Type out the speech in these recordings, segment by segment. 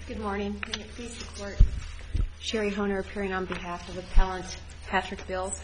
Good morning. May it please the Court, Sherry Honer appearing on behalf of Appellant Patrick Bills.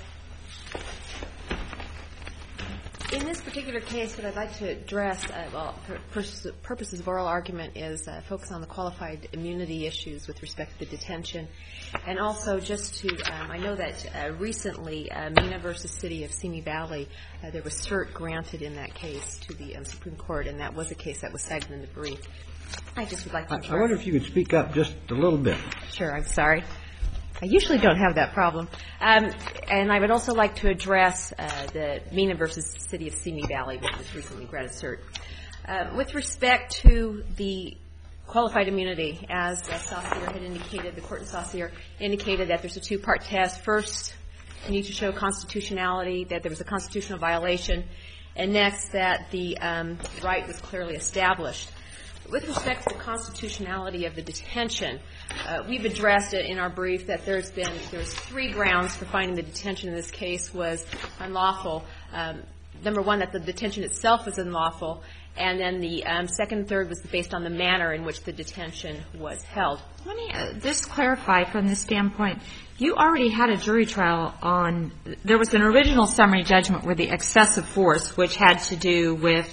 In this particular case, what I'd like to address, for purposes of oral argument, is focus on the qualified immunity issues with respect to the detention. And also just to, I know that recently, Mena v. City of Simi Valley, there was cert granted in that case to the Supreme Court, and that was a case that was cited in the brief. I just would like to address. I wonder if you could speak up just a little bit. Sure, I'm sorry. I usually don't have that problem. And I would also like to address the Mena v. City of Simi Valley, which was recently granted cert. With respect to the qualified immunity, as Saucier had indicated, the court in Saucier indicated that there's a two-part test. First, you need to show constitutionality, that there was a constitutional violation, and next, that the right was clearly established. With respect to the constitutionality of the detention, we've addressed it in our brief that there's three grounds for finding the detention in this case was unlawful. Number one, that the detention itself was unlawful, and then the second and third was based on the manner in which the detention was held. Let me just clarify from this standpoint. You already had a jury trial on, there was an original summary judgment with the excessive force, which had to do with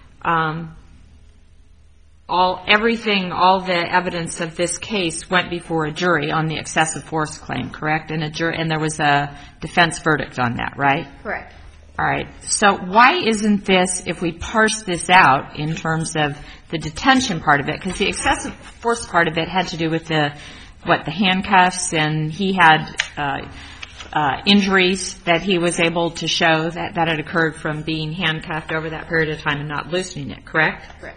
all the evidence of this case went before a jury on the excessive force claim, correct? And there was a defense verdict on that, right? Correct. All right. So why isn't this, if we parse this out in terms of the detention part of it, because the excessive force part of it had to do with the handcuffs, and he had injuries that he was able to show that had occurred from being handcuffed over that period of time and not loosening it, correct? Correct.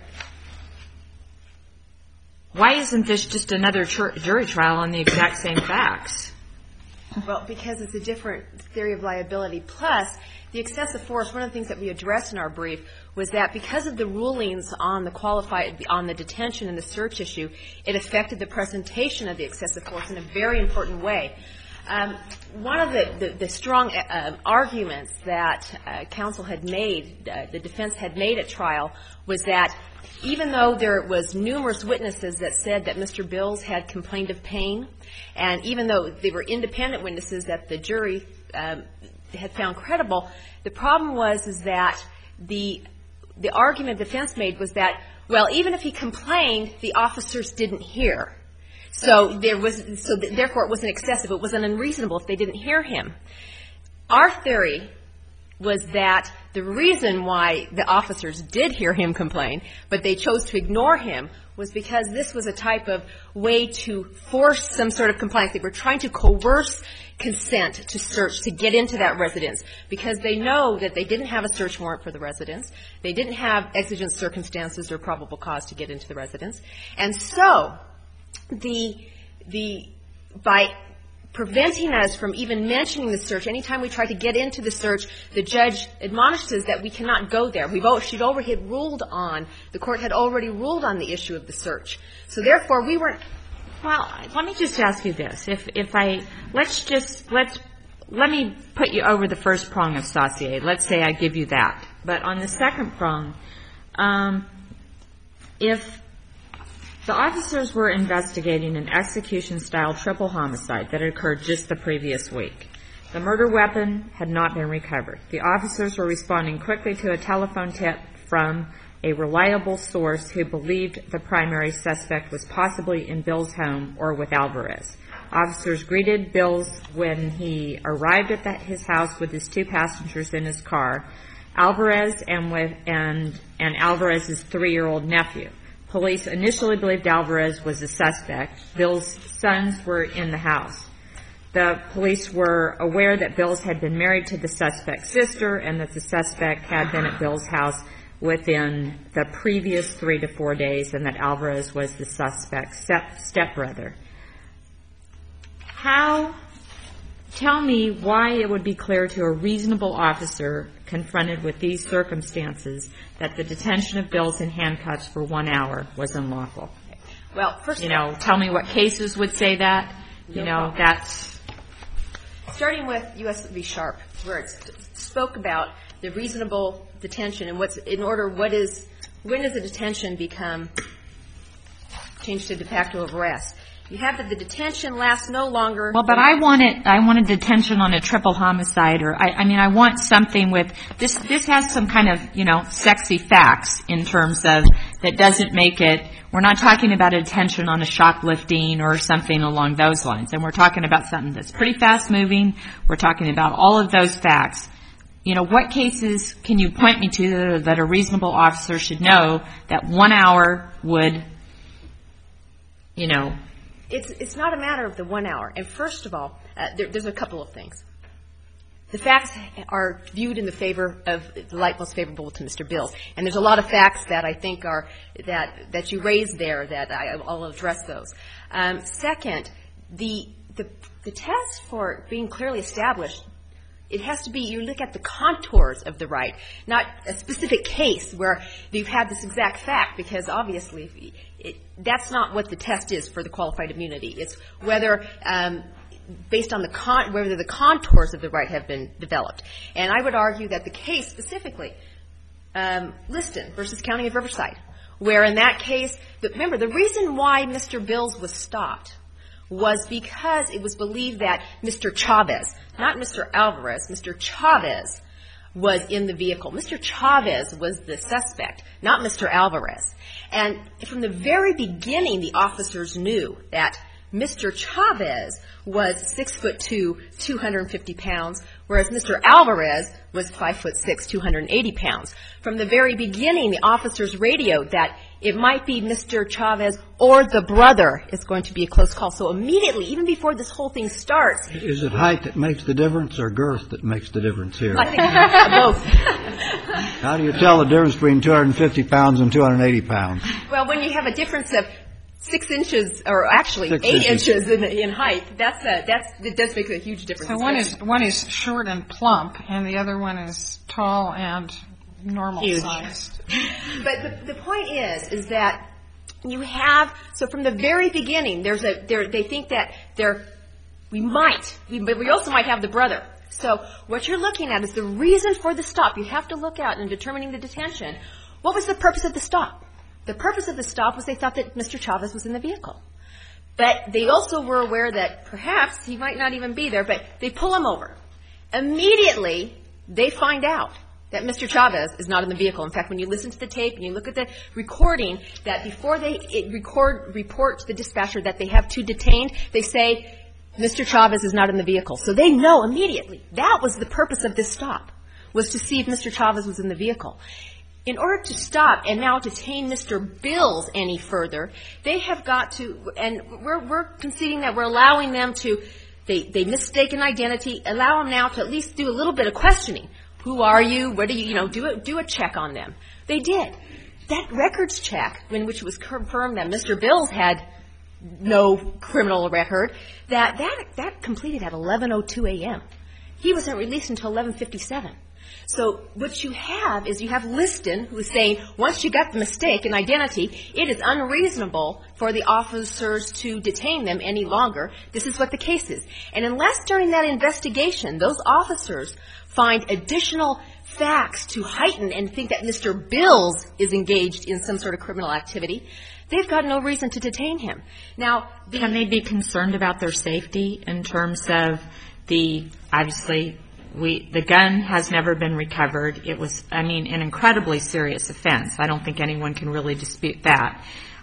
Why isn't this just another jury trial on the exact same facts? Well, because it's a different theory of liability. Plus, the excessive force, one of the things that we addressed in our brief was that because of the rulings on the detention and the search issue, it affected the presentation of the excessive force in a very important way. One of the strong arguments that counsel had made, the defense had made at trial, was that even though there was numerous witnesses that said that Mr. Bills had complained of pain, and even though they were independent witnesses that the jury had found credible, the problem was is that the argument the defense made was that, well, even if he complained, the officers didn't hear. So therefore it wasn't excessive. It wasn't unreasonable if they didn't hear him. Our theory was that the reason why the officers did hear him complain, but they chose to ignore him, was because this was a type of way to force some sort of compliance. They were trying to coerce consent to search, to get into that residence, because they know that they didn't have a search warrant for the residence. They didn't have exigent circumstances or probable cause to get into the residence. And so by preventing us from even mentioning the search, anytime we try to get into the search, the judge admonished us that we cannot go there. The court had already ruled on the issue of the search. So therefore we weren't. Well, let me just ask you this. Let me put you over the first prong of Saucier. Let's say I give you that. But on the second prong, if the officers were investigating an execution-style triple homicide that had occurred just the previous week, the murder weapon had not been recovered. The officers were responding quickly to a telephone tip from a reliable source who believed the primary suspect was possibly in Bill's home or with Alvarez. Officers greeted Bills when he arrived at his house with his two passengers in his car, Alvarez and Alvarez's 3-year-old nephew. Police initially believed Alvarez was the suspect. Bill's sons were in the house. The police were aware that Bills had been married to the suspect's sister and that the suspect had been at Bill's house within the previous 3 to 4 days and that Alvarez was the suspect's stepbrother. Tell me why it would be clear to a reasonable officer confronted with these circumstances that the detention of Bills in handcuffs for 1 hour was unlawful. Well, first of all, tell me what cases would say that. That's starting with U.S. v. Sharp, where it spoke about the reasonable detention and when does a detention become changed to de facto arrest. You have that the detention lasts no longer. Well, but I wanted detention on a triple homicide, or I want something with this has some kind of, sexy facts in terms of that doesn't make it. We're not talking about a detention on a shoplifting or something along those lines. And we're talking about something that's pretty fast moving. We're talking about all of those facts. What cases can you point me to that a reasonable officer should know that 1 hour would, It's not a matter of the 1 hour. And first of all, there's a couple of things. The facts are viewed in the favor of the light most favorable to Mr. Bills. And there's a lot of facts that I think are, that you raised there that I'll address those. Second, the test for being clearly established, it has to be, you look at the contours of the right, not a specific case where you've had this exact fact, because obviously that's not what the test is for the qualified immunity. It's whether, based on whether the contours of the right have been developed. And I would argue that the case specifically, Liston versus County of Riverside, where in that case, remember, the reason why Mr. Bills was stopped was because it was believed that Mr. Chavez, not Mr. Alvarez, Mr. Chavez was in the vehicle. Mr. Chavez was the suspect, not Mr. Alvarez. And from the very beginning, the officers knew that Mr. Chavez was 6'2", 250 pounds, whereas Mr. Alvarez was 5'6", 280 pounds. From the very beginning, the officers radioed that it might be Mr. Chavez or the brother. It's going to be a close call. So immediately, even before this whole thing starts. Is it height that makes the difference or girth that makes the difference here? I think both. How do you tell the difference between 250 pounds and 280 pounds? Well, when you have a difference of 6 inches, or actually 8 inches in height, it does make a huge difference. So one is short and plump, and the other one is tall and normal sized. But the point is that you have, so from the very beginning, they think that but we also might have the brother. So what you're looking at is the reason for the stop. You have to look at in determining the detention. What was the purpose of the stop? The purpose of the stop was they thought that Mr. Chavez was in the vehicle. But they also were aware that perhaps he might not even be there, but they pull him over. Immediately, they find out that Mr. Chavez is not in the vehicle. In fact, when you listen to the tape and you look at the recording, that before they report to the dispatcher that they have 2 detained, they say, Mr. Chavez is not in the vehicle. So they know immediately that was the purpose of this stop, was to see if Mr. Chavez was in the vehicle. In order to stop and now detain Mr. Bills any further, they have got to, and we're conceding that we're allowing them to, they mistake an identity, allow them now to at least do a little bit of questioning. Who are you? What do you, do a check on them. They did. That records check, in which it was confirmed that Mr. Bills had no criminal record, that completed at 11:02 a.m. He wasn't released until 11:57. So what you have is you have Liston, who is saying once you got the mistake in identity, it is unreasonable for the officers to detain them any longer. This is what the case is. And unless during that investigation those officers find additional facts to heighten and think that Mr. Bills is engaged in some sort of criminal activity, they've got no reason to detain him. Now, can they be concerned about their safety in terms of obviously, the gun has never been recovered. It was, an incredibly serious offense. I don't think anyone can really dispute that.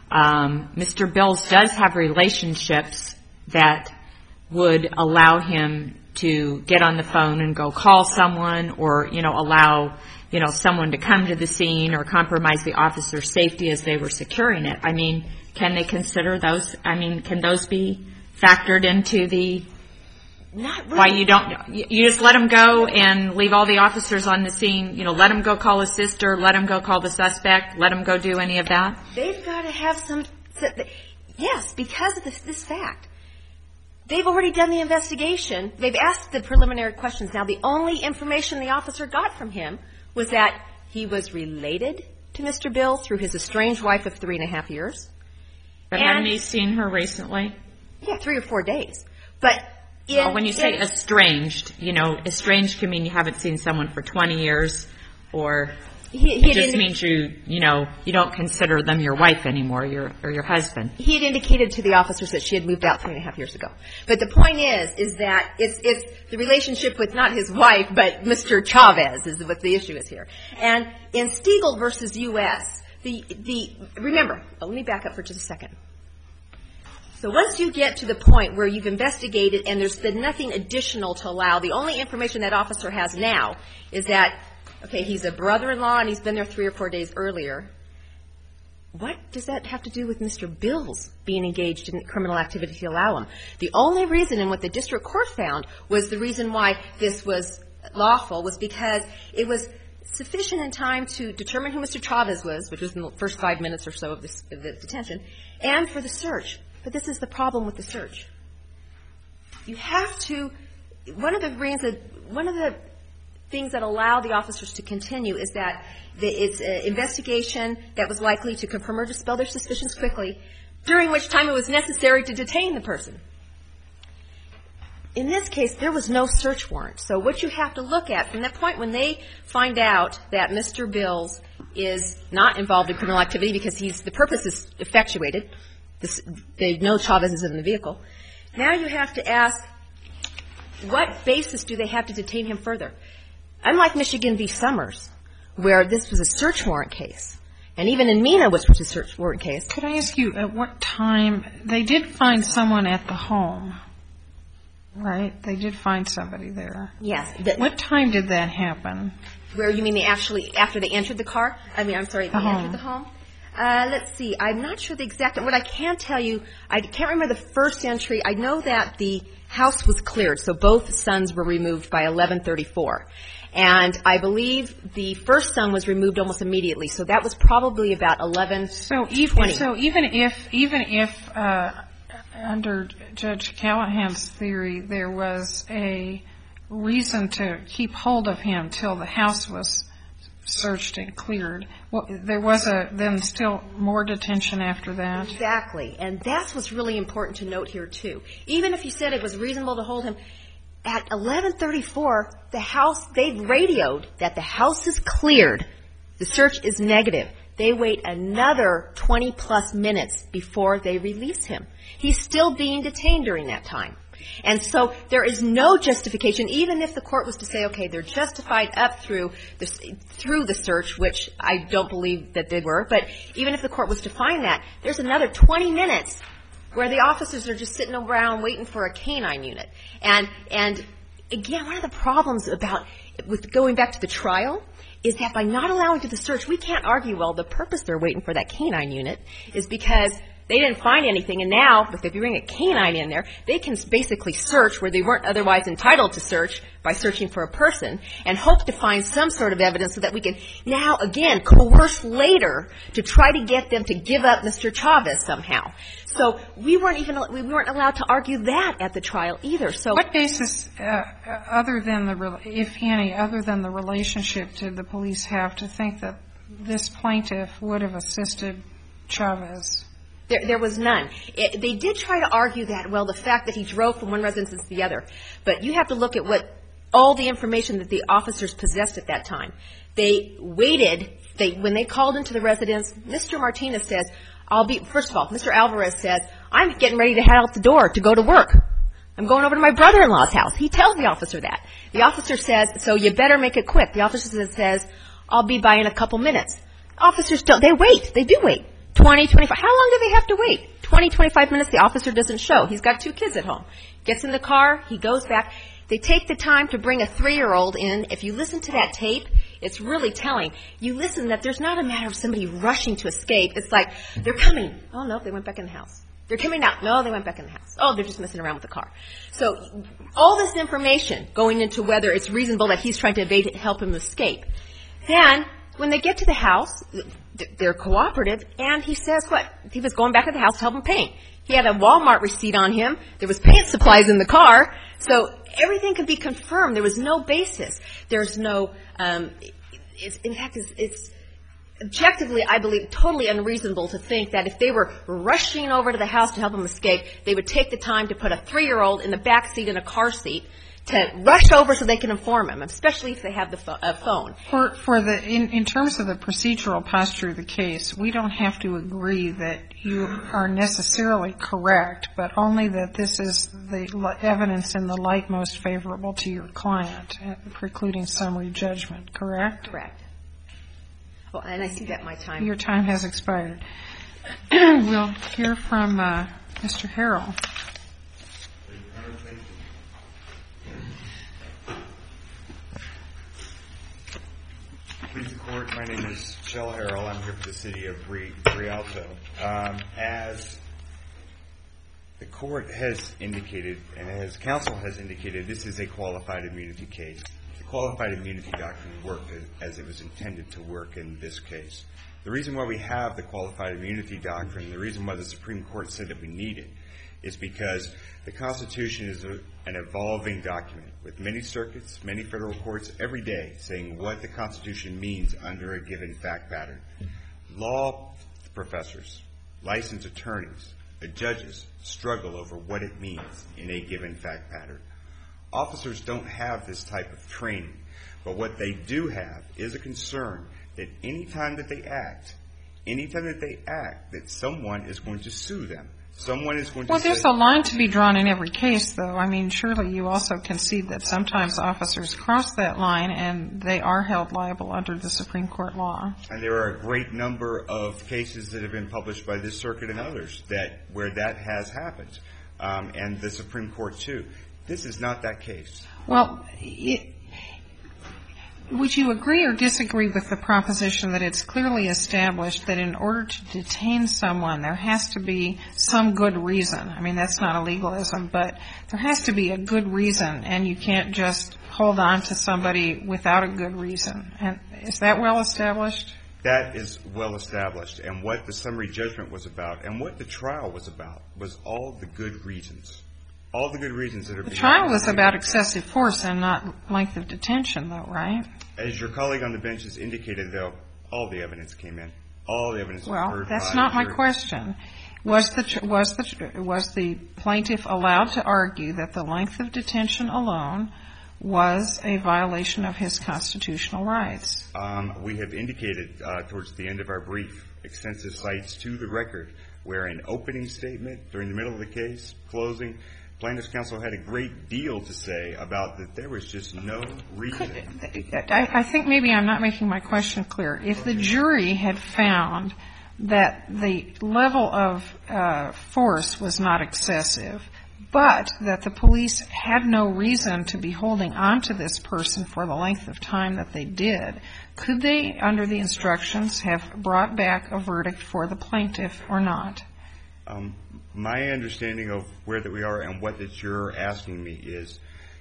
Mr. Bills does have relationships that would allow him to get on the phone and go call someone, or, allow, someone to come to the scene or compromise the officer's safety as they were securing it. Can they consider those? Can those be factored into the... Not really. Why you just let him go and leave all the officers on the scene, let him go call his sister, let him go call the suspect, let him go do any of that? They've got to have some, yes, because of this fact. They've already done the investigation. They've asked the preliminary questions. Now, the only information the officer got from him was that he was related to Mr. Bill through his estranged wife of 3.5 years. But hadn't he seen her recently? Yeah, 3 or 4 days. But when you say estranged, estranged can mean you haven't seen someone for 20 years or... It just means you don't consider them your wife anymore, or your husband. He had indicated to the officers that she had moved out 3.5 years ago. But the point is that it's the relationship with not his wife, but Mr. Chavez is what the issue is here. And in Stiegel versus U.S., remember, let me back up for just a second. So once you get to the point where you've investigated and there's been nothing additional to allow, the only information that officer has now is that, okay, he's a brother-in-law and he's been there 3 or 4 days earlier. What does that have to do with Mr. Bills being engaged in criminal activity to allow him? The only reason, and what the district court found, was the reason why this was lawful was because it was sufficient in time to determine who Mr. Chavez was, which was in the first 5 minutes or so of the detention, and for the search. But this is the problem with the search. You have to, one of the things that allow the officers to continue is that it's an investigation that was likely to confirm or dispel their suspicions quickly, during which time it was necessary to detain the person. In this case, there was no search warrant. So what you have to look at, from that point when they find out that Mr. Bills is not involved in criminal activity because the purpose is effectuated, they know Chavez is in the vehicle. Now you have to ask, what basis do they have to detain him further? Unlike Michigan v. Summers, where this was a search warrant case, and even in Mina, which was a search warrant case. Could I ask you at what time, they did find someone at the home, right? They did find somebody there. Yes. What time did that happen? Where, you mean after they entered the car? Entered the home? Let's see. I'm not sure the exact. What I can tell you, I can't remember the first entry. I know that the house was cleared, so both sons were removed by 11:34, and I believe the first son was removed almost immediately. So that was probably about 11:20. So even if under Judge Callahan's theory, there was a reason to keep hold of him till the house was searched and cleared, there was then still more detention after that. Exactly. And that's what's really important to note here, too. Even if you said it was reasonable to hold him, at 11:34, they've radioed that the house is cleared. The search is negative. They wait another 20-plus minutes before they release him. He's still being detained during that time. And so there is no justification, even if the court was to say, okay, they're justified up through the search, which I don't believe that they were, but even if the court was to find that, there's another 20 minutes where the officers are just sitting around waiting for a canine unit. And again, one of the problems with going back to the trial is that by not allowing to the search, we can't argue, well, the purpose they're waiting for that canine unit is because they didn't find anything, and now, if they bring a canine in there, they can basically search where they weren't otherwise entitled to search by searching for a person and hope to find some sort of evidence so that we can now, again, coerce later to try to get them to give up Mr. Chavez somehow. So we weren't allowed to argue that at the trial either. So what basis, other than if any, other than the relationship did the police have to think that this plaintiff would have assisted Chavez? There was none. They did try to argue that, well, the fact that he drove from one residence to the other. But you have to look at all the information that the officers possessed at that time. They waited. When they called into the residence, Mr. Martinez says, first of all, Mr. Alvarez says, I'm getting ready to head out the door to go to work. I'm going over to my brother-in-law's house. He tells the officer that. The officer says, so you better make it quick. The officer says, I'll be by in a couple minutes. Officers they wait. They do wait. 20, 25. How long do they have to wait? 20, 25 minutes, the officer doesn't show. He's got 2 kids at home. Gets in the car, he goes back. They take the time to bring a 3-year-old in. If you listen to that tape, it's really telling. You listen that there's not a matter of somebody rushing to escape. It's like, they're coming. Oh, no, they went back in the house. They're coming out. No, they went back in the house. Oh, they're just messing around with the car. So all this information going into whether it's reasonable that he's trying to help him escape. Then, when they get to the house, they're cooperative, and he says what? He was going back to the house to help him paint. He had a Walmart receipt on him. There was paint supplies in the car. So everything could be confirmed. There was no basis. There's no, in fact, it's objectively, I believe, totally unreasonable to think that if they were rushing over to the house to help him escape, they would take the time to put a 3-year-old in the back seat in a car seat to rush over so they can inform him, especially if they have the phone. In terms of the procedural posture of the case, we don't have to agree that you are necessarily correct, but only that this is the evidence in the light most favorable to your client, precluding summary judgment, correct? Correct. Well, and I see that my time. Your time has expired. We'll hear from Mr. Harrell. Please, the court. My name is Shell Harrell. I'm here for the city of Rialto. As the court has indicated, and as counsel has indicated, this is a qualified immunity case. The qualified immunity doctrine worked as it was intended to work in this case. The reason why we have the qualified immunity doctrine, the reason why the Supreme Court said that we need it, is because the Constitution is an evolving document with many circuits, many federal courts every day saying what the Constitution means under a given fact pattern. Law professors, licensed attorneys, judges struggle over what it means in a given fact pattern. Officers don't have this type of training, but what they do have is a concern that any time that they act, that someone is going to sue them. Someone is going to say... Well, there's a line to be drawn in every case, though. I mean, surely you also concede that sometimes officers cross that line and they are held liable under the Supreme Court law. And there are a great number of cases that have been published by this circuit and others where that has happened, and the Supreme Court, too. This is not that case. Well, would you agree or disagree with the proposition that it's clearly established that in order to detain someone, there has to be some good reason? I mean, that's not a legalism, but there has to be a good reason, and you can't just hold on to somebody without a good reason. And is that well established? That is well established. And what the summary judgment was about and what the trial was about was all the good reasons. All the good reasons that are being... The trial was about excessive force and not length of detention, though, right? As your colleague on the bench has indicated, though, all the evidence came in. All the evidence was heard by the jury. Well, that's not my question. Was the plaintiff allowed to argue that the length of detention alone was a violation of his constitutional rights? We have indicated towards the end of our brief extensive cites to the record where an opening statement during the middle of the case, closing, plaintiff's counsel had a great deal to say about that there was just no reason. I think maybe I'm not making my question clear. If the jury had found that the level of force was not excessive, but that the police had no reason to be holding on to this person for the length of time that they did, could they, under the instructions, have brought back a verdict for the plaintiff or not? My understanding of where that we are and what that you're asking me is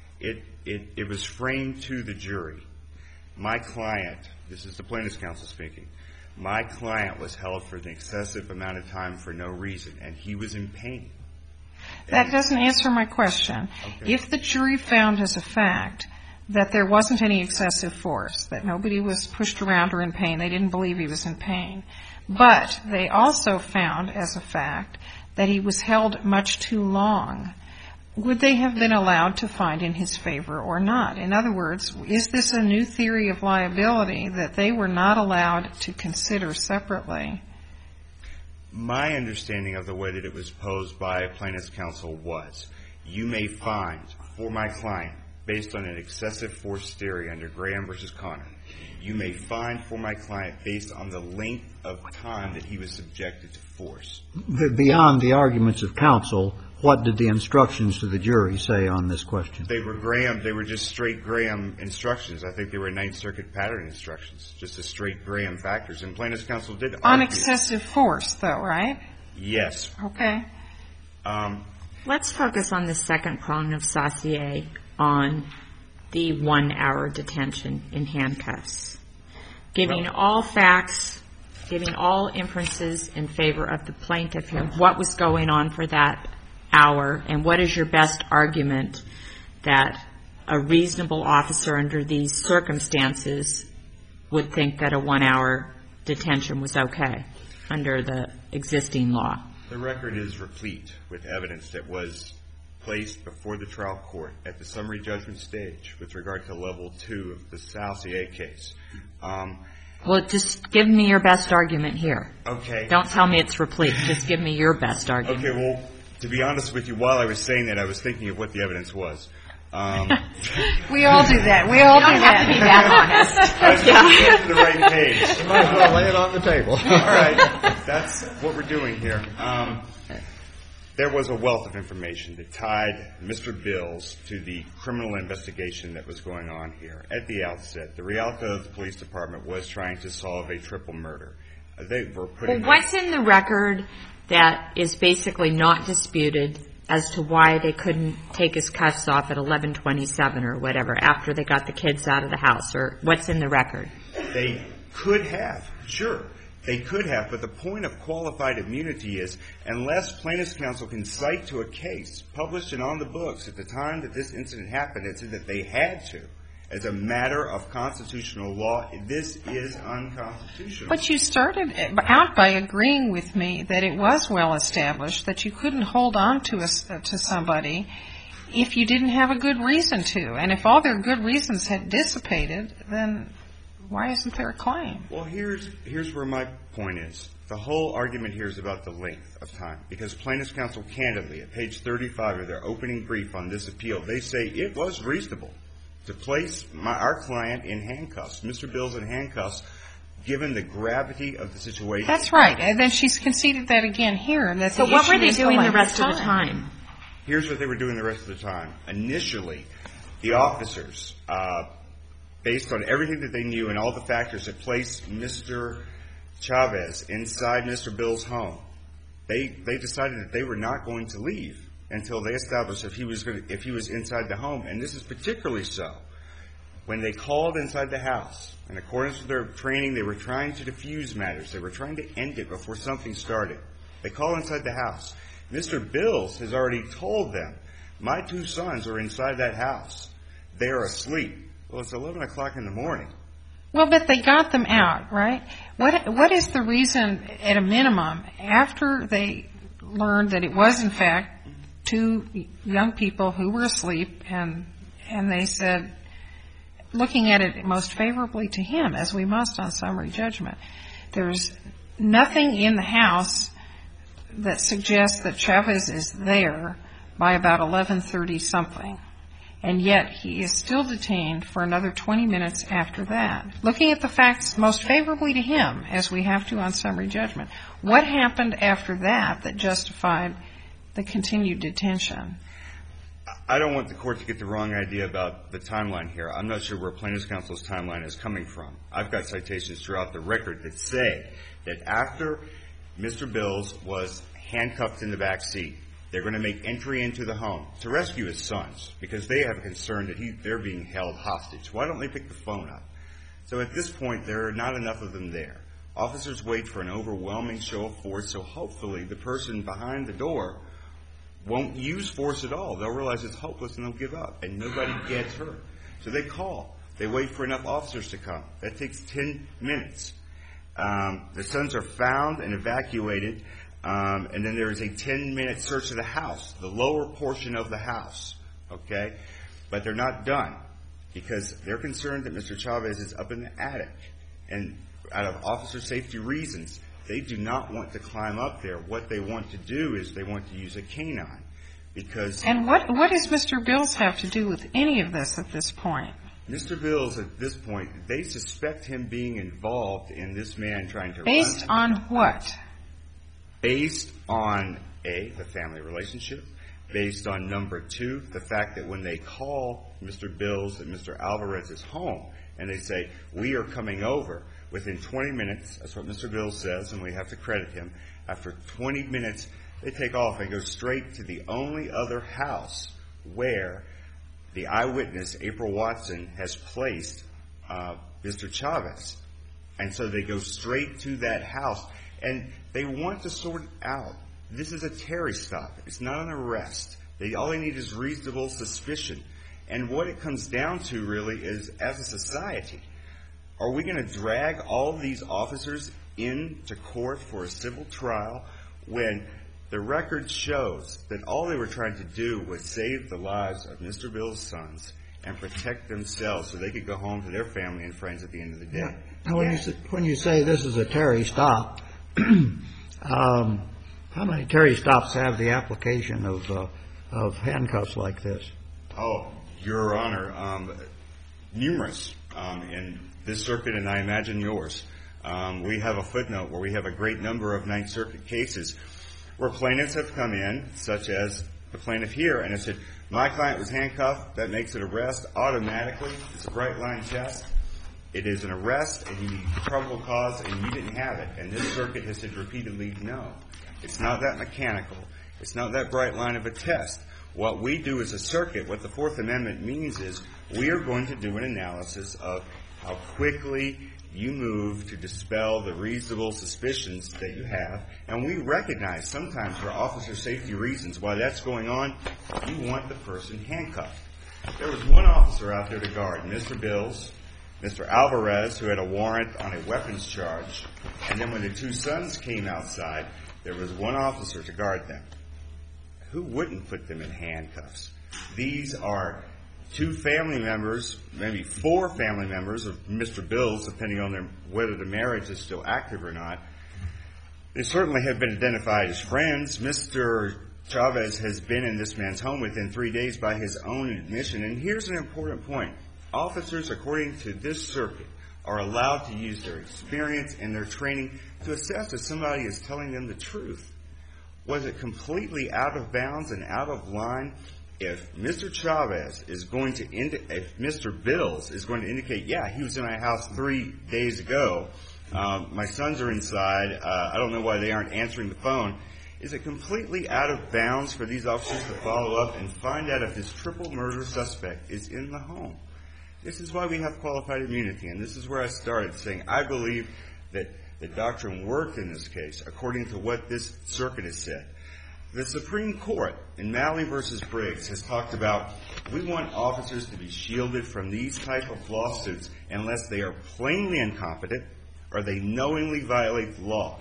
it was framed to the jury. My client, this is the plaintiff's counsel speaking, my client was held for an excessive amount of time for no reason, and he was in pain. That doesn't answer my question. Okay. If the jury found as a fact that there wasn't any excessive force, that nobody was pushed around or in pain, they didn't believe he was in pain, but they also found as a fact that he was held much too long, would they have been allowed to find in his favor or not? In other words, is this a new theory of liability that they were not allowed to consider separately? My understanding of the way that it was posed by plaintiff's counsel was, you may find for my client, based on an excessive force theory under Graham versus Connor, you may find for my client based on the length of time that he was subjected to force. Beyond the arguments of counsel, what did the instructions to the jury say on this question? They were just straight Graham instructions. I think they were Ninth Circuit pattern instructions, just a straight Graham factors. And plaintiff's counsel did argue. On excessive force, though, right? Yes. Okay. Let's focus on the second prong of Saussure on the 1 hour detention in handcuffs. Giving all facts, giving all inferences in favor of the plaintiff here, what was going on for that hour, and what is your best argument that a reasonable officer under these circumstances would think that a 1 hour detention was okay under the existing law? The record is replete with evidence that was placed before the trial court at the summary judgment stage with regard to level 2 of the Saucier case. Well, just give me your best argument here. Okay. Don't tell me it's replete. Just give me your best argument. Okay, well, to be honest with you, while I was saying that, I was thinking of what the evidence was. We all do that. We all do that. Be that honest. I was trying to get to the right page. You might as well lay it on the table. All right. That's what we're doing here. There was a wealth of information that tied Mr. Bills to the criminal investigation that was going on here. At the outset, the Rialto Police Department was trying to solve a triple murder. They were putting... Well, what's in the record that is basically not disputed as to why they couldn't take his cuffs off at 11:27 or whatever after they got the kids out of the house? Or what's in the record? They could have, sure. They could have, but the point of qualified immunity is unless plaintiff's counsel can cite to a case published and on the books at the time that this incident happened, it's that they had to. As a matter of constitutional law, this is unconstitutional. But you started out by agreeing with me that it was well established that you couldn't hold on to somebody if you didn't have a good reason to. And if all their good reasons had dissipated, then why isn't there a claim? Well, here's where my point is. The whole argument here is about the length of time. Because plaintiff's counsel candidly, at page 35 of their opening brief on this appeal, they say it was reasonable to place our client in handcuffs, Mr. Bills in handcuffs, given the gravity of the situation. That's right. And then she's conceded that again here. That so what were they doing the rest of the time? Here's what they were doing the rest of the time. Initially, the officers, based on everything that they knew and all the factors that placed Mr. Chavez inside Mr. Bills' home, they decided that they were not going to leave until they established if he was inside the home. And this is particularly so when they called inside the house. In accordance with their training, they were trying to diffuse matters. They were trying to end it before something started. They call inside the house. Mr. Bills has already told them, my 2 sons are inside that house. They are asleep. Well, it's 11 o'clock in the morning. Well, but they got them out, right? What is the reason, at a minimum, after they learned that it was, in fact, 2 young people who were asleep, and they said, looking at it most favorably to him, as we must on summary judgment, there's nothing in the house that suggests that Chavez is there by about 11:30 something. And yet he is still detained for another 20 minutes after that. Looking at the facts most favorably to him, as we have to on summary judgment, what happened after that justified the continued detention? I don't want the court to get the wrong idea about the timeline here. I'm not sure where plaintiff's counsel's timeline is coming from. I've got citations throughout the record that say that after Mr. Bills was handcuffed in the back seat, they're going to make entry into the home to rescue his sons because they have a concern that they're being held hostage. Why don't they pick the phone up? So at this point, there are not enough of them there. Officers wait for an overwhelming show of force, so hopefully the person behind the door won't use force at all. They'll realize it's hopeless and they'll give up, and nobody gets hurt. So they call. They wait for enough officers to come. That takes 10 minutes. The sons are found and evacuated, and then there is a 10-minute search of the house, the lower portion of the house, okay? But they're not done because they're concerned that Mr. Chavez is up in the attic, and out of officer safety reasons, they do not want to climb up there. What they want to do is they want to use a canine because... And what does Mr. Bills have to do with any of this at this point? Mr. Bills, at this point, they suspect him being involved in this man trying to Based on what? Based on, A, the family relationship. Based on, number 2, the fact that when they call Mr. Bills at Mr. Alvarez's home and they say, we are coming over, within 20 minutes, that's what Mr. Bills says, and we have to credit him, after 20 minutes, they take off and go straight to the only other house where the eyewitness, April Watson, has placed Mr. Chavez. And so they go straight to that house. And they want to sort it out. This is a Terry stop. It's not an arrest. All they need is reasonable suspicion. And what it comes down to, really, is, as a society, are we going to drag all of these officers into court for a civil trial when The record shows that all they were trying to do was save the lives of Mr. Bill's sons and protect themselves so they could go home to their family and friends at the end of the day. Now, when you say this is a Terry stop, how many Terry stops have the application of handcuffs like this? Oh, Your Honor, numerous in this circuit, and I imagine yours. We have a footnote where we have a great number of Ninth Circuit cases where plaintiffs have come in, such as the plaintiff here, and have said, my client was handcuffed, that makes it arrest automatically. It's a bright line test. It is an arrest, and you need probable cause, and you didn't have it. And this circuit has said repeatedly, no. It's not that mechanical. It's not that bright line of a test. What we do as a circuit, what the Fourth Amendment means is we are going to do an analysis of how quickly you move to dispel the reasonable suspicions that you have. And we recognize sometimes for officer safety reasons, while that's going on, you want the person handcuffed. There was one officer out there to guard Mr. Bills, Mr. Alvarez, who had a warrant on a weapons charge. And then when the two sons came outside, there was one officer to guard them. Who wouldn't put them in handcuffs? These are two family members, maybe four family members of Mr. Bills, depending on whether the marriage is still active or not. They certainly have been identified as friends. Mr. Chavez has been in this man's home within 3 days by his own admission. And here's an important point. Officers, according to this circuit, are allowed to use their experience and their training to assess if somebody is telling them the truth. Was it completely out of bounds and out of line if Mr. Chavez is going to if Mr. Bills is going to indicate, yeah, he was in my house 3 days ago, my sons are inside, I don't know why they aren't answering the phone. Is it completely out of bounds for these officers to follow up and find out if this triple murder suspect is in the home? This is why we have qualified immunity, and this is where I started saying I believe that the doctrine worked in this case according to what this circuit has said. The Supreme Court in Malley v. Briggs has talked about we want officers to be shielded from these type of lawsuits unless they are plainly incompetent or they knowingly violate the law.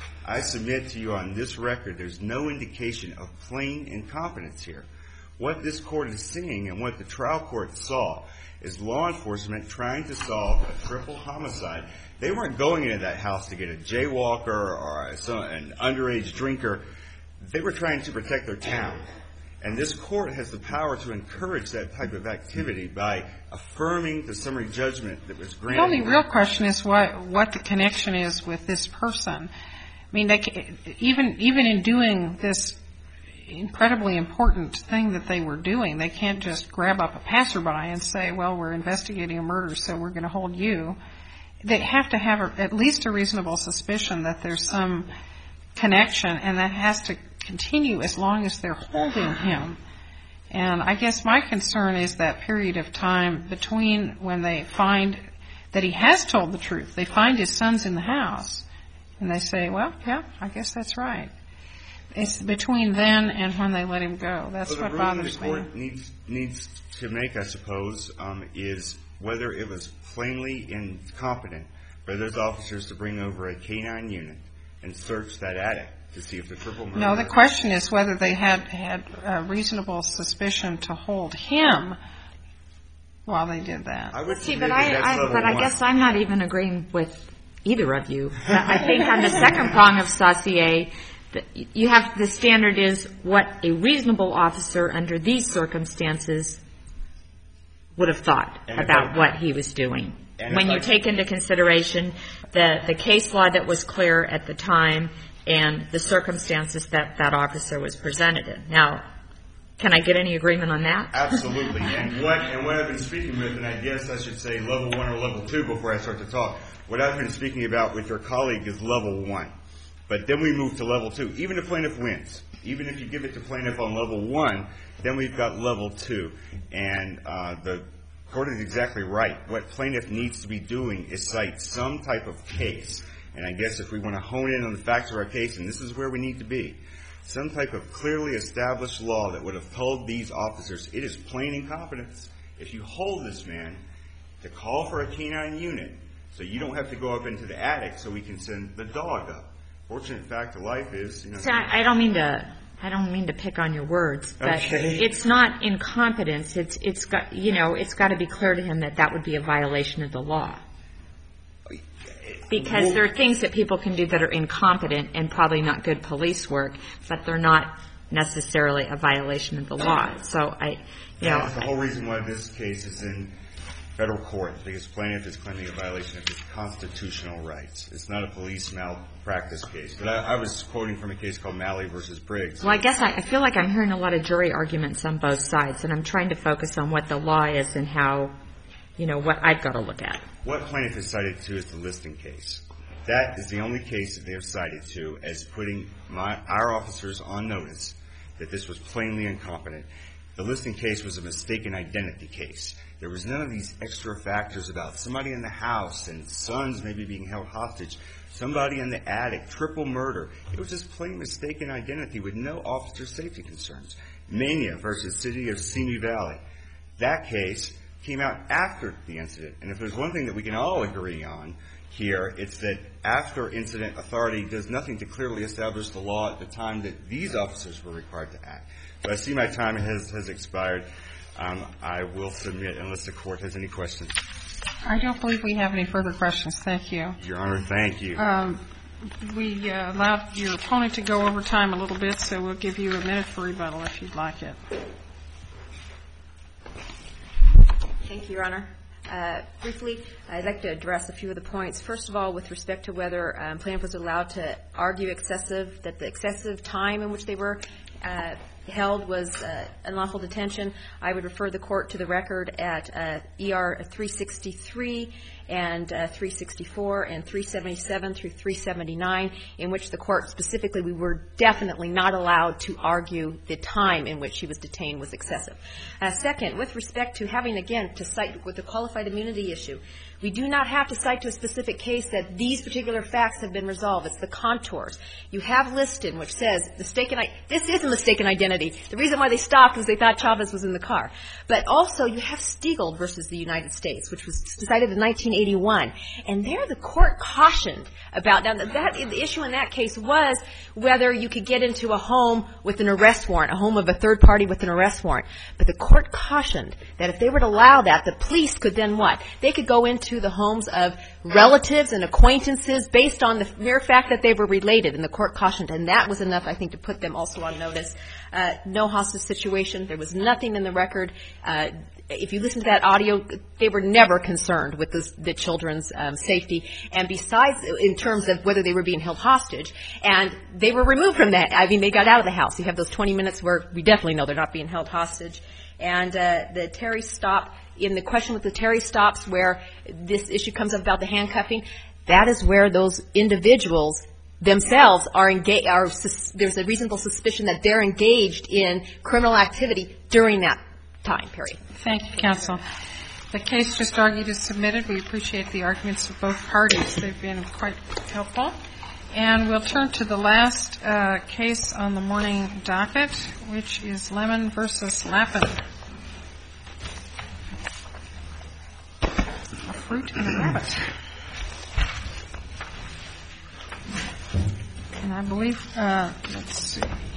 I submit to you on this record there's no indication of plain incompetence here. What this court is seeing and what the trial court saw is law enforcement trying to solve a triple homicide. They weren't going into that house to get a jaywalker or an underage drinker. They were trying to protect their town. And this court has the power to encourage that type of activity by affirming the summary judgment that was granted. The only real question is what the connection is with this person. I mean, even in doing this incredibly important thing that they were doing, they can't just grab up a passerby and say, well, we're investigating a murder, so we're going to hold you. They have to have at least a reasonable suspicion that there's some connection, and that has to continue as long as they're holding him. And I guess my concern is that period of time between when they find that he has told the truth. They find his sons in the house, and they say, well, yeah, I guess that's right. It's between then and when they let him go. That's what bothers me. The court needs to make, I suppose, is whether it was plainly incompetent for those officers to bring over a canine unit and search that attic to see if the triple murder. No, the question is whether they had a reasonable suspicion to hold him while they did that. I guess I'm not even agreeing with either of you. I think on the second prong of Saussure, you have the standard is what a reasonable officer under these circumstances would have thought about what he was doing. When you take into consideration the case law that was clear at the time and the circumstances that officer was presented in. Now, can I get any agreement on that? Absolutely. And what I've been speaking with, and I guess I should say level 1 or level 2 before I start to talk, what I've been speaking about with your colleague is level 1. But then we move to level 2. Even if plaintiff wins, even if you give it to plaintiff on level 1, then we've got level 2. And the court is exactly right. What plaintiff needs to be doing is cite some type of case. And I guess if we want to hone in on the facts of our case, and this is where we need to be, some type of clearly established law that would have told these officers it is plain incompetence if you hold this man to call for a canine unit so you don't have to go up into the attic so we can send the dog up. fortunate fact of life is, So I don't mean to pick on your words, but Okay. it's not incompetence. It's got to be clear to him that would be a violation of the law. Because there are things that people can do that are incompetent and probably not good police work, but they're not necessarily a violation of the law. So That's the whole reason why this case is in federal court, because plaintiff is claiming a violation of his constitutional rights. It's not a police malpractice case. But I was quoting from a case called Malley versus Briggs. Well, I guess I feel like I'm hearing a lot of jury arguments on both sides, and I'm trying to focus on what the law is and how, what I've got to look at. What plaintiff is cited to is the Liston case. That is the only case that they have cited to as putting our officers on notice that this was plainly incompetent. The Liston case was a mistaken identity case. There was none of these extra factors about somebody in the house and sons maybe being held hostage, somebody in the attic, triple murder. It was just plain mistaken identity with no officer safety concerns. Mania versus City of Simi Valley. That case came out after the incident. And if there's one thing that we can all agree on here, it's that after incident, authority does nothing to clearly establish the law at the time that these officers were required to act. So I see my time has expired. I will submit unless the court has any questions. I don't believe we have any further questions. Thank you. Your Honor, thank you. We allowed your opponent to go over time a little bit, so we'll give you a minute for rebuttal if you'd like it. Thank you, Your Honor. Briefly, I'd like to address a few of the points. First of all, with respect to whether plaintiff was allowed to argue that the excessive time in which they were held was unlawful detention, I would refer the court to the record at ER 363 and 364 and 377 through 379, in which the court specifically, we were definitely not allowed to argue the time in which she was detained was excessive. Second, with respect to having, again, to cite with the qualified immunity issue, we do not have to cite to a specific case that these particular facts have been resolved. It's the contours. You have Liston, which says this is a mistaken identity. The reason why they stopped was they thought Chavez was in the car. But also you have Stiegel versus the United States, which was decided in 1981. And there the court cautioned about, now the issue in that case was whether you could get into a home with an arrest warrant, a home of a third party with an arrest warrant. But the court cautioned that if they were to allow that, the police could then what? They could go into the homes of relatives and acquaintances based on the mere fact that they were related, and the court cautioned, and that was enough, I think, to put them also on notice. No hostage situation. There was nothing in the record. If you listen to that audio, they were never concerned with the children's safety. And besides, in terms of whether they were being held hostage, and they were removed from that. I mean, they got out of the house. You have those 20 minutes where we definitely know they're not being held hostage. And the Terry stop, in the question with the Terry stops where this issue comes up about the handcuffing, that is where those individuals themselves are engaged, there's a reasonable suspicion that they're engaged in criminal activity during that time period. Thank you, counsel. The case just argued is submitted. We appreciate the arguments of both parties. They've been quite helpful. And we'll turn to the last case on the morning docket, which is Lemon versus Lappin. A fruit and a rabbit. And I believe, let's see.